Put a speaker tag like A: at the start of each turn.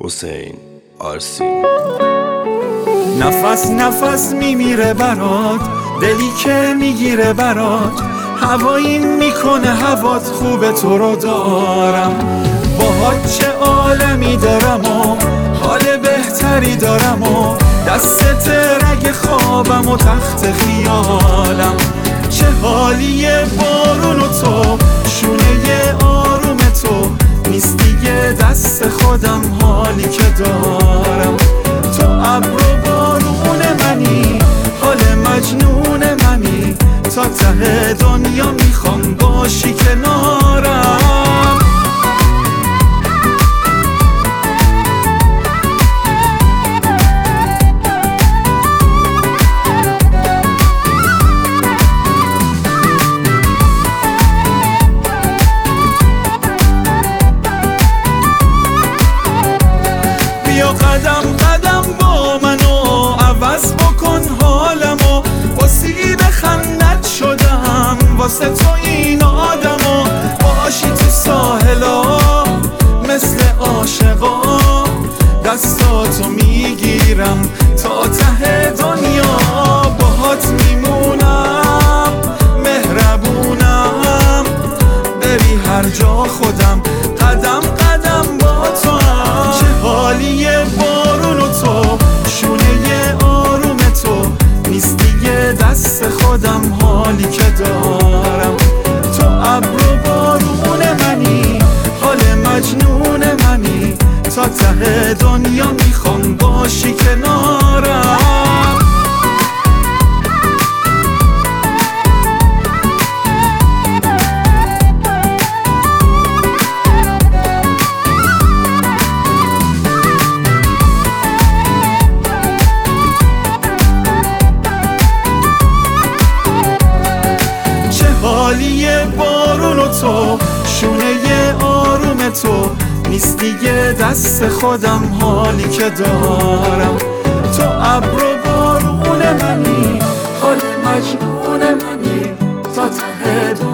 A: حسین آرسی.
B: نفس نفس میمیره برات، دلی که میگیره برات، هوایی میکنه هوات خوبه تو رو دارم. باهات چه عالمی دارم و حال بهتری دارم و دستت رگ خوابم و تخت خیالم. چه حالیه بارون و تو، شونه آروم تو، نیست دیگه دست خودم حالی که دارم. تو ابر و بارون منی، حال مجنون منی، تا ته دنیا میخوام باشی کنارم. قدم قدم با منو عوض بکن حالمو، واسه خندت شدم واسه تو این آدمو. باشی تو ساحلا مثل عاشقا، دستاتو میگیرم تا ته دنیا. باهات میمونم مهربونم، بری هر جا خودم قدم قدم با تو هم. چه حالیه بارون و تو، شونه آروم تو، نیست دیگه دست خودم حالی که دارم. تو ابر و بارون منی، حال مجنون منی، تا ته دنیا میخوام باشی کنارم. حالیه بارون و تو، شونه آروم تو، نیست دیگه دست خودم حالی که دارم. تو ابر و بارون منی، حال مجنون منی، تا ته